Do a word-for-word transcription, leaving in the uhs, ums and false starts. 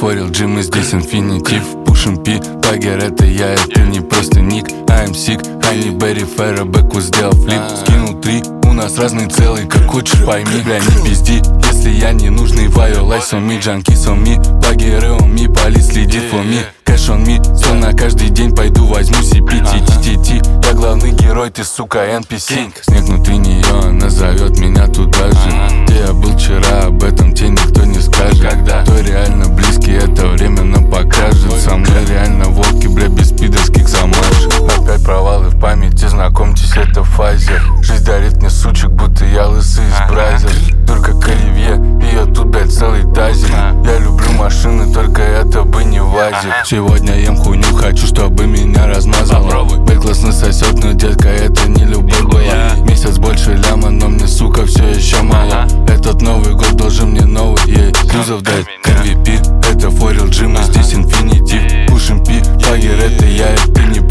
форил Джим и здесь инфинитив. Пушим пи, багер это я, это не просто ник. I'm sick, Хайни Берри Ферро, бэку сделал флип. Скинул три, у нас разные целые, как хочешь пойми. Бля, не пизди, если я не нужный. Вайо лайс on me, junkies on me, багеры on me, полис следит for me. Кэш on me, все на каждый день, пойду возьму си пи ти ти ти. Я главный герой, ты сука эн пи си. Снег внутри нее, она зовет меня туда же. Где я был вчера, об этом тебе никто не скажет. Когда кто реально близкий, это время нам покажет. Со мной реально волки, бля, без пидорских замашек. Опять провалы в памяти, знакомьтесь, это Файзер. Жизнь дарит мне сучек, будто я лысый из Брайзер. Дур как Оливье, ее тут, блядь, целый тазик. Я люблю машины, только это бы не вазик. Сегодня ем хуйню, хочу, чтобы меня размазало. Бэк классно сосет, но, детка, это не любовь была. Месяц больше ляма, но мне, сука, все еще мало. Этот Новый год должен мне новый, ей Клюзов дать. эн ви пи, это форил Джим и здесь инфинитив. Пушим пи, багер это я, это не